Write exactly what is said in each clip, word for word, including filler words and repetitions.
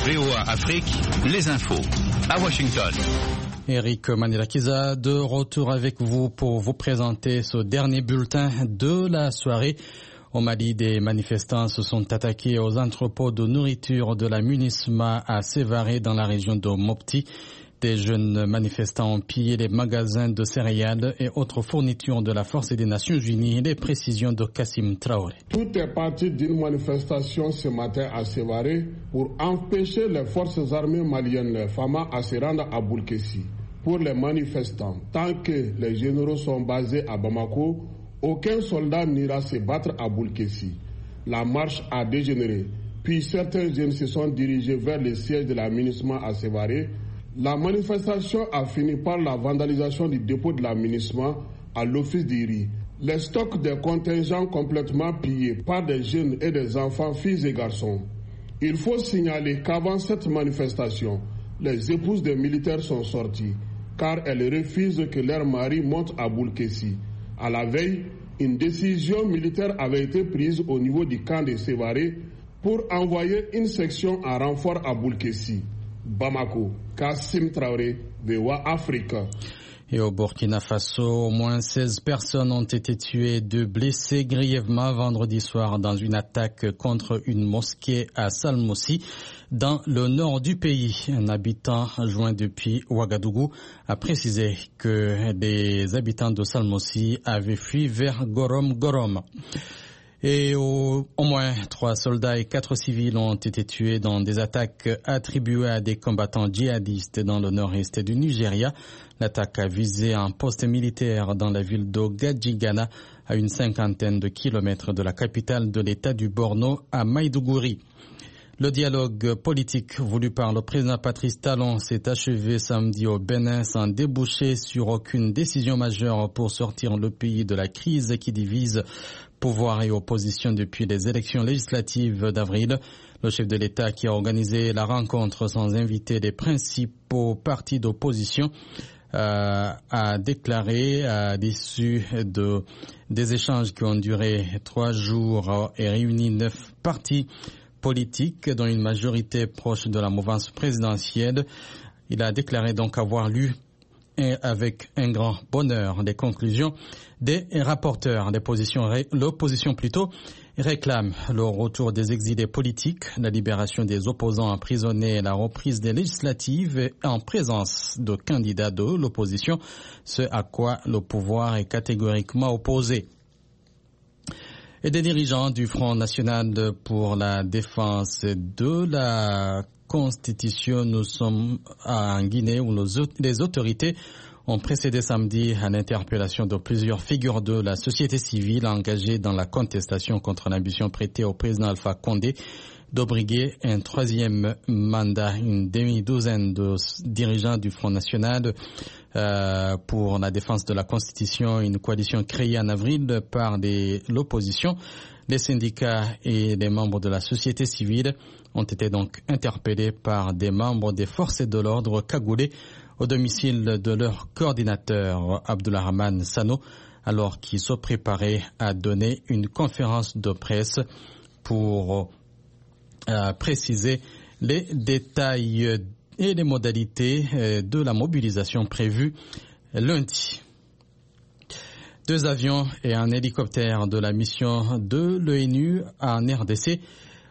V O A Afrique, les infos à Washington. Eric Manilakiza de retour avec vous pour vous présenter ce dernier bulletin de la soirée. Au Mali, des manifestants se sont attaqués aux entrepôts de nourriture de la MINUSMA à Sévaré dans la région de Mopti. Des jeunes manifestants ont pillé les magasins de céréales et autres fournitures de la Force des Nations Unies. Les précisions de Kassim Traoré. Tout est parti d'une manifestation ce matin à Sévaré pour empêcher les forces armées maliennes, les F A M A, à se rendre à Boulkessi. Pour les manifestants, tant que les généraux sont basés à Bamako, aucun soldat n'ira se battre à Boulkessi. La marche a dégénéré, puis certains jeunes se sont dirigés vers le siège de la MINUSMA à Sévaré. La manifestation a fini par la vandalisation du dépôt de la MINUSMA à l'office d'Iri. Les stocks des contingents complètement pillés par des jeunes et des enfants, filles et garçons. Il faut signaler qu'avant cette manifestation, les épouses des militaires sont sorties, car elles refusent que leur mari monte à Boulkessi. À la veille, une décision militaire avait été prise au niveau du camp de Sévaré pour envoyer une section en renfort à Boulkessi. Bamako, Kassim Traoré, V O A Afrique. Et au Burkina Faso, au moins seize personnes ont été tuées, deux blessés grièvement vendredi soir dans une attaque contre une mosquée à Salmoussi, dans le nord du pays. Un habitant joint depuis Ouagadougou a précisé que des habitants de Salmoussi avaient fui vers Gorom Gorom. Et au, au moins trois soldats et quatre civils ont été tués dans des attaques attribuées à des combattants djihadistes dans le nord-est du Nigeria. L'attaque a visé un poste militaire dans la ville d'Ogajigana, à une cinquantaine de kilomètres de la capitale de l'État du Borno, à Maïdougouri. Le dialogue politique voulu par le président Patrice Talon s'est achevé samedi au Bénin sans déboucher sur aucune décision majeure pour sortir le pays de la crise qui divise pouvoir et opposition depuis les élections législatives d'avril. Le chef de l'État qui a organisé la rencontre sans inviter les principaux partis d'opposition euh, a déclaré à l'issue de, des échanges qui ont duré trois jours et réuni neuf partis politiques, dont une majorité proche de la mouvance présidentielle. Il a déclaré donc avoir lu avec un grand bonheur les conclusions des rapporteurs. L'opposition plutôt réclame le retour des exilés politiques, la libération des opposants emprisonnés et la reprise des législatives en présence de candidats de l'opposition, ce à quoi le pouvoir est catégoriquement opposé. Et des dirigeants du Front National pour la défense de la Constitution, nous sommes en Guinée où les autorités ont précédé samedi à l'interpellation de plusieurs figures de la société civile engagées dans la contestation contre l'ambition prêtée au président Alpha Condé d'obriguer un troisième mandat. Une demi-douzaine de dirigeants du Front National euh, pour la défense de la Constitution, une coalition créée en avril par des, l'opposition, les syndicats et les membres de la société civile ont été donc interpellés par des membres des forces de l'ordre cagoulés au domicile de leur coordinateur Abdoulrahman Sano, alors qu'il se préparait à donner une conférence de presse pour euh, préciser les détails et les modalités de la mobilisation prévue lundi. Deux avions et un hélicoptère de la mission de l'O N U en R D C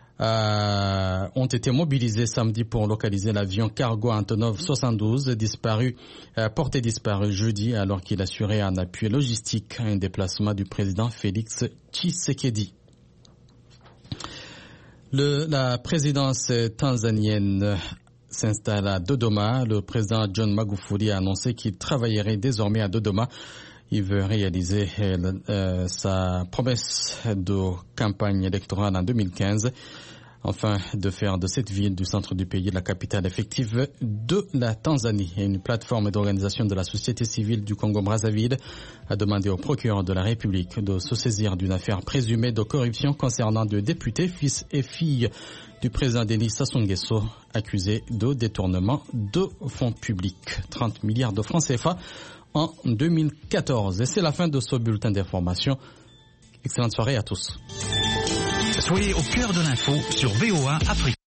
euh, ont été mobilisés samedi pour localiser l'avion cargo Antonov soixante-douze disparu, euh, porté disparu jeudi alors qu'il assurait un appui logistique à un déplacement du président Félix Tshisekedi. Le, la présidence tanzanienne s'installe à Dodoma. Le président John Magufuli a annoncé qu'il travaillerait désormais à Dodoma. Il veut réaliser euh, sa promesse de campagne électorale en deux mille quinze, afin de faire de cette ville du centre du pays la capitale effective de la Tanzanie. Et une plateforme d'organisation de la société civile du Congo-Brazzaville a demandé au procureur de la République de se saisir d'une affaire présumée de corruption concernant deux députés, fils et filles du président Denis Sassou Nguesso, accusés de détournement de fonds publics. trente milliards de francs C F A en deux mille quatorze. Et c'est la fin de ce bulletin d'information. Excellente soirée à tous. Soyez au cœur de l'info sur V O A Afrique.